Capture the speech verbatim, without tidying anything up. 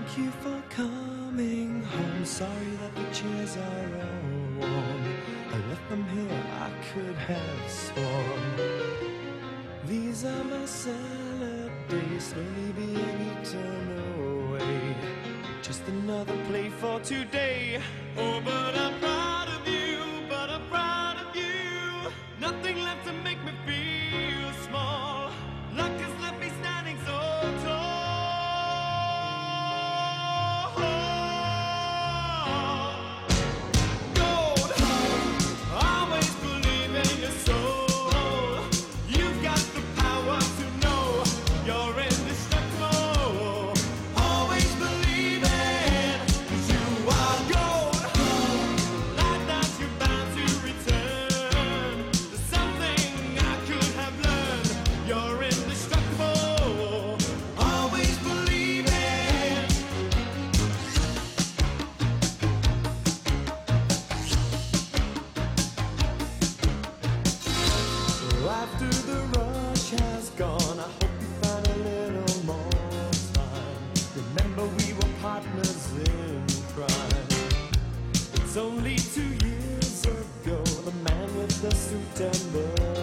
Thank you for coming home. Sorry that the chairs are all warm. I left them here, I could have sworn. These are my salad days, slowly being eaten away. Just another play for today. Oh, but I'm proud of you, but I'm proud of you. Nothing left to make me feel small. Luck has left me standing so tall. Gold home, always believe in your soul. You've got the power to know you're indestructible. Always believe it, 'cause you are gold home. Like that you're bound to return. There's something I could have learned. You're indestructible. Always believe it. After the rush has gone, I hope you find a little more time. Remember we were partners in crime. It's only two years ago, the man with the suit and the